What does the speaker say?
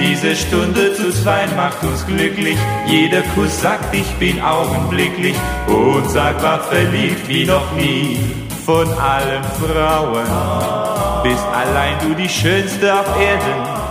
Diese Stunde zu zweit macht uns glücklich. Jeder Kuss sagt, ich bin augenblicklich unsagbar verliebt wie noch nie. Von allen Frauen bist allein du die Schönste auf Erden.